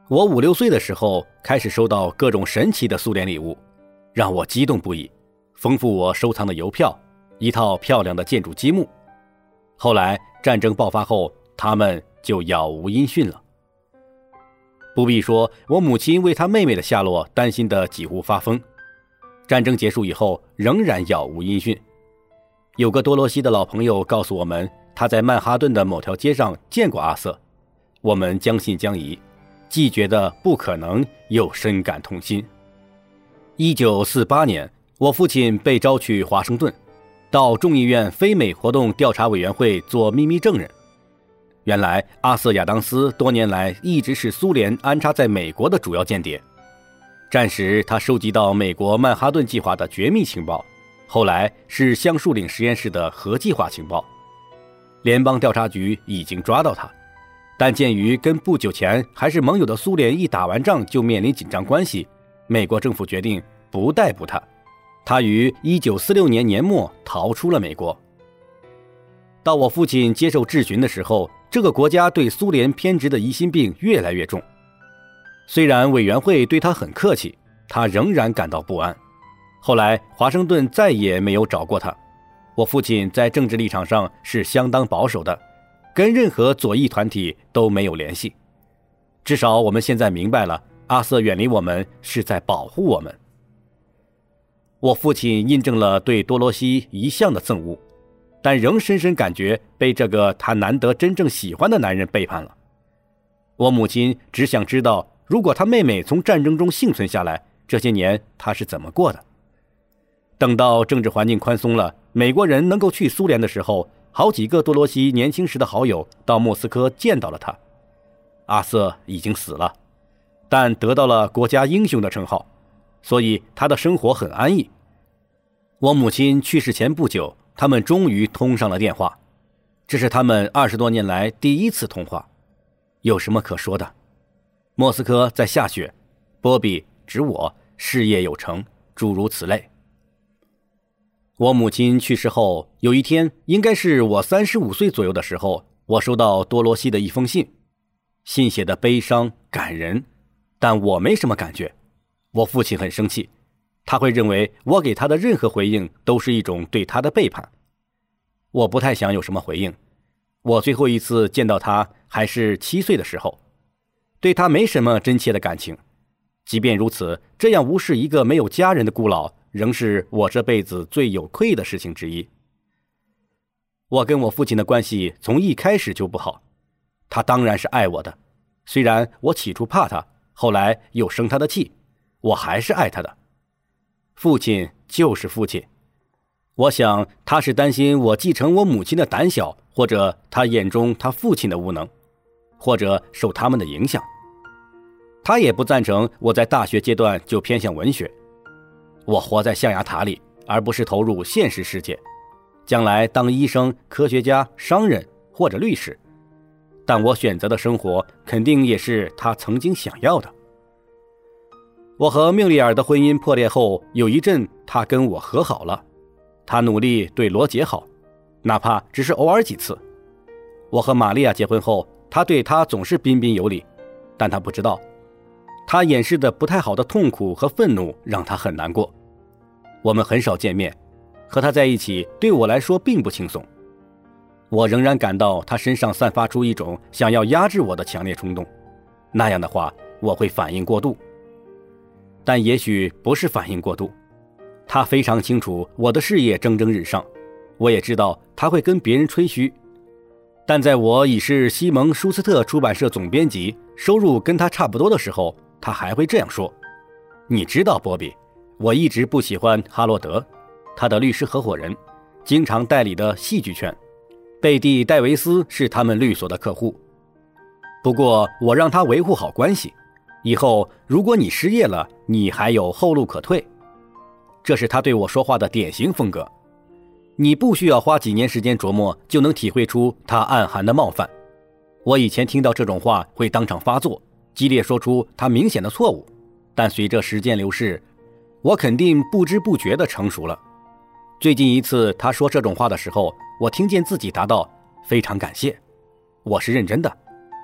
我5、6岁的时候开始收到各种神奇的苏联礼物，让我激动不已，丰富我收藏的邮票，一套漂亮的建筑积木。后来战争爆发后，他们就杳无音讯了。不必说，我母亲为她妹妹的下落担心得几乎发疯。战争结束以后，仍然杳无音讯。有个多罗西的老朋友告诉我们，他在曼哈顿的某条街上见过阿瑟。我们将信将疑，既觉得不可能，又深感痛心。1948年，我父亲被召去华盛顿，到众议院非美活动调查委员会做秘密证人。原来阿瑟·亚当斯多年来一直是苏联安插在美国的主要间谍。战时他收集到美国曼哈顿计划的绝密情报，后来是橡树岭实验室的核计划情报。联邦调查局已经抓到他，但鉴于跟不久前还是盟友的苏联一打完仗就面临紧张关系，美国政府决定不逮捕他。他于1946年年末逃出了美国。到我父亲接受质询的时候，这个国家对苏联偏执的疑心病越来越重。虽然委员会对他很客气，他仍然感到不安。后来华盛顿再也没有找过他。我父亲在政治立场上是相当保守的，跟任何左翼团体都没有联系。至少我们现在明白了，阿瑟远离我们是在保护我们。我父亲印证了对多罗西一向的憎恶，但仍深深感觉被这个他难得真正喜欢的男人背叛了。我母亲只想知道，如果他妹妹从战争中幸存下来，这些年他是怎么过的。等到政治环境宽松了，美国人能够去苏联的时候，好几个多罗西年轻时的好友到莫斯科见到了他。阿瑟已经死了，但得到了国家英雄的称号，所以他的生活很安逸。我母亲去世前不久，他们终于通上了电话，这是他们20多年来第一次通话。有什么可说的？莫斯科在下雪，波比指我事业有成，诸如此类。我母亲去世后，有一天，应该是我35岁左右的时候，我收到多罗西的一封信，信写的悲伤感人，但我没什么感觉。我父亲很生气，他会认为我给他的任何回应都是一种对他的背叛。我不太想有什么回应。我最后一次见到他还是7岁的时候，对他没什么真切的感情。即便如此，这样无视一个没有家人的孤老，仍是我这辈子最有愧的事情之一。我跟我父亲的关系从一开始就不好，他当然是爱我的，虽然我起初怕他，后来又生他的气，我还是爱他的。父亲就是父亲，我想他是担心我继承我母亲的胆小，或者他眼中他父亲的无能，或者受他们的影响。他也不赞成我在大学阶段就偏向文学。我活在象牙塔里，而不是投入现实世界，将来当医生、科学家、商人或者律师。但我选择的生活肯定也是他曾经想要的。我和缪利尔的婚姻破裂后，有一阵他跟我和好了，他努力对罗杰好，哪怕只是偶尔几次。我和玛利亚结婚后，他对她总是彬彬有礼，但他不知道，他掩饰的不太好的痛苦和愤怒让他很难过。我们很少见面，和他在一起对我来说并不轻松。我仍然感到他身上散发出一种想要压制我的强烈冲动，那样的话我会反应过度。但也许不是反应过度，他非常清楚我的事业蒸蒸日上，我也知道他会跟别人吹嘘。但在我已是西蒙舒斯特出版社总编辑，收入跟他差不多的时候，他还会这样说：你知道波比，我一直不喜欢哈罗德，他的律师合伙人，经常代理的戏剧圈，贝蒂·戴维斯是他们律所的客户。不过我让他维护好关系，以后如果你失业了，你还有后路可退。这是他对我说话的典型风格。你不需要花几年时间琢磨，就能体会出他暗含的冒犯。我以前听到这种话会当场发作，激烈说出他明显的错误，但随着时间流逝，我肯定不知不觉地成熟了。最近一次他说这种话的时候，我听见自己答道：非常感谢，我是认真的。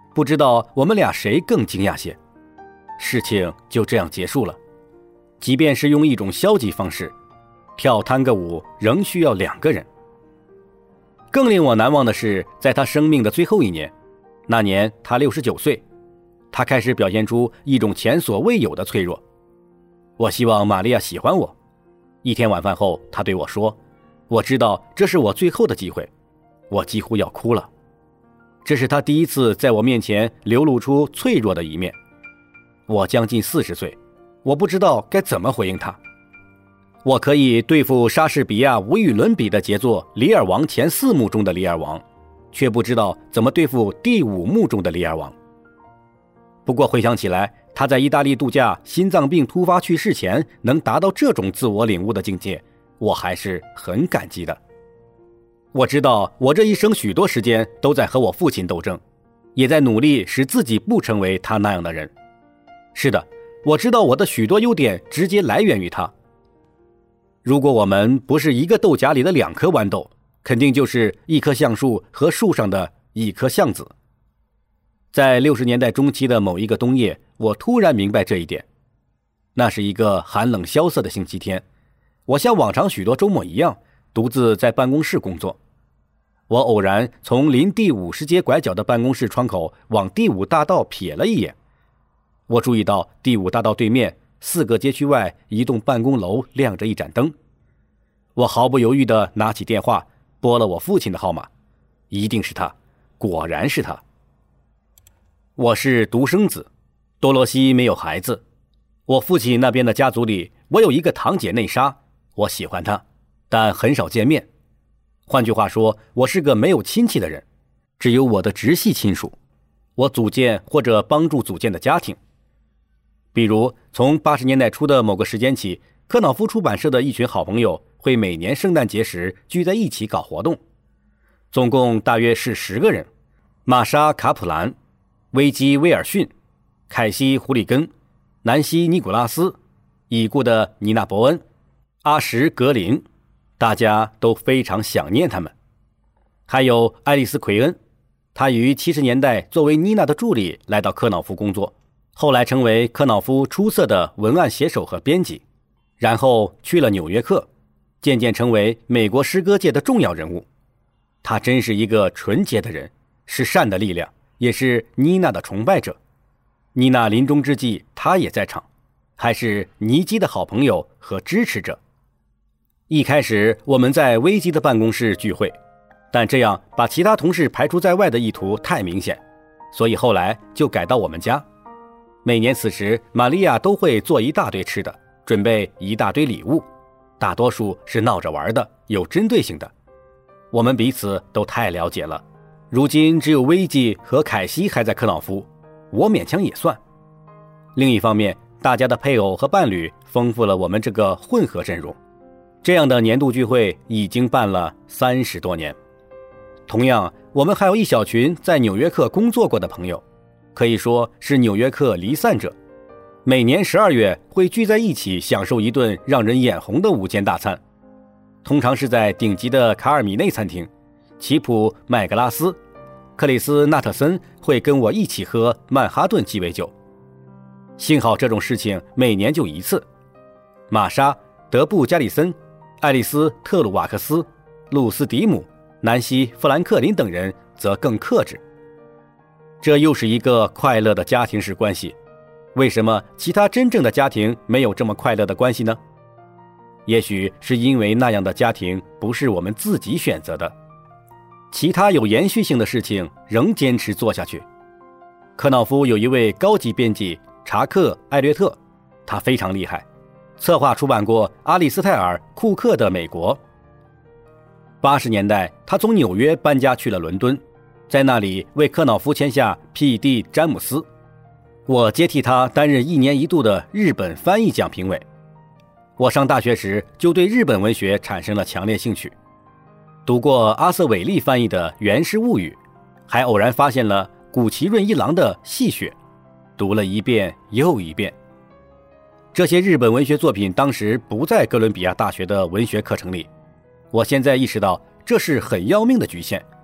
不知道我们俩谁更惊讶些。事情就这样结束了。即便是用一种消极方式，跳探戈舞仍需要2个人。更令我难忘的是，在他生命的最后一年，那年他69岁，他开始表现出一种前所未有的脆弱。我希望玛利亚喜欢我。一天晚饭后，他对我说，我知道这是我最后的机会。我几乎要哭了。这是他第一次在我面前流露出脆弱的一面。我将近40岁，我不知道该怎么回应他。我可以对付莎士比亚无与伦比的杰作《李尔王》前4幕中的李尔王，却不知道怎么对付第5幕中的李尔王。不过回想起来，他在意大利度假心脏病突发去世前能达到这种自我领悟的境界，我还是很感激的。我知道我这一生许多时间都在和我父亲斗争，也在努力使自己不成为他那样的人。是的，我知道我的许多优点直接来源于他。如果我们不是一个豆荚里的2颗豌豆，肯定就是一棵橡树和树上的一颗橡子。在60年代中期的某一个冬夜，我突然明白这一点。那是一个寒冷萧瑟的星期天，我像往常许多周末一样，独自在办公室工作。我偶然从临第50街拐角的办公室窗口往第5大道瞥了一眼，我注意到第5大道对面4个街区外一栋办公楼亮着一盏灯。我毫不犹豫地拿起电话，拨了我父亲的号码。一定是他，果然是他。我是独生子，多罗西没有孩子。我父亲那边的家族里，我有一个堂姐内莎，我喜欢她，但很少见面。换句话说，我是个没有亲戚的人，只有我的直系亲属，我组建或者帮助组建的家庭。比如从80年代初的某个时间起，科瑙夫出版社的一群好朋友会每年圣诞节时聚在一起搞活动，总共大约是10个人：玛莎·卡普兰、维基·威尔逊、凯西·胡里根、南希·尼古拉斯、已故的妮娜·伯恩、阿什·格林，大家都非常想念他们。还有爱丽丝·奎恩，她于70年代作为妮娜的助理来到科瑙夫工作，后来成为科瑙夫出色的文案写手和编辑，然后去了纽约客，渐渐成为美国诗歌界的重要人物。他真是一个纯洁的人，是善的力量，也是妮娜的崇拜者。妮娜临终之际，他也在场，还是尼基的好朋友和支持者。一开始我们在危基的办公室聚会，但这样把其他同事排除在外的意图太明显，所以后来就改到我们家。每年此时，玛利亚都会做一大堆吃的，准备一大堆礼物，大多数是闹着玩的，有针对性的。我们彼此都太了解了。如今只有危基和凯西还在科瑙夫，我勉强也算。另一方面，大家的配偶和伴侣丰富了我们这个混合阵容。这样的年度聚会已经办了30多年。同样，我们还有一小群在纽约客工作过的朋友，可以说是纽约客离散者。每年12月会聚在一起享受一顿让人眼红的午间大餐，通常是在顶级的卡尔米内餐厅。奇普·麦格拉斯、克里斯·纳特森会跟我一起喝曼哈顿鸡尾酒。幸好这种事情每年就一次。玛莎、德布·加里森、爱丽丝·特鲁瓦克斯、露丝·迪姆、南希·富兰克林等人则更克制。这又是一个快乐的家庭式关系。为什么其他真正的家庭没有这么快乐的关系呢？也许是因为那样的家庭不是我们自己选择的。其他有延续性的事情仍坚持做下去。科瑙夫有一位高级编辑查克·艾略特，他非常厉害，策划出版过阿里斯泰尔·库克的《美国》。80年代，他从纽约搬家去了伦敦，在那里为科瑙夫签下 P.D. 詹姆斯。我接替他担任1年1度的日本翻译奖评委。我上大学时就对日本文学产生了强烈兴趣，读过阿瑟·韦利翻译的《源氏物语》，还偶然发现了谷崎润一郎的《戏雪》，读了一遍又一遍。这些日本文学作品当时不在哥伦比亚大学的文学课程里，我现在意识到这是很要命的局限。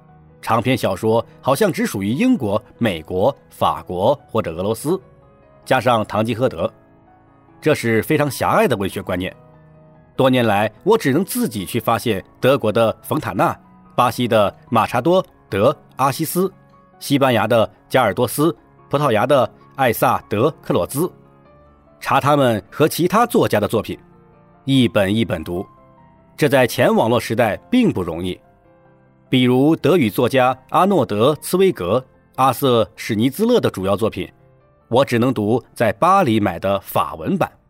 长篇小说好像只属于英国、美国、法国或者俄罗斯，加上堂吉诃德，这是非常狭隘的文学观念。多年来，我只能自己去发现德国的冯塔纳、巴西的马查多·德阿西斯、西班牙的加尔多斯、葡萄牙的艾萨德克洛兹，查他们和其他作家的作品，一本一本读，这在前网络时代并不容易。比如德语作家阿诺德·茨威格、阿瑟·史尼兹勒的主要作品，我只能读在巴黎买的法文版。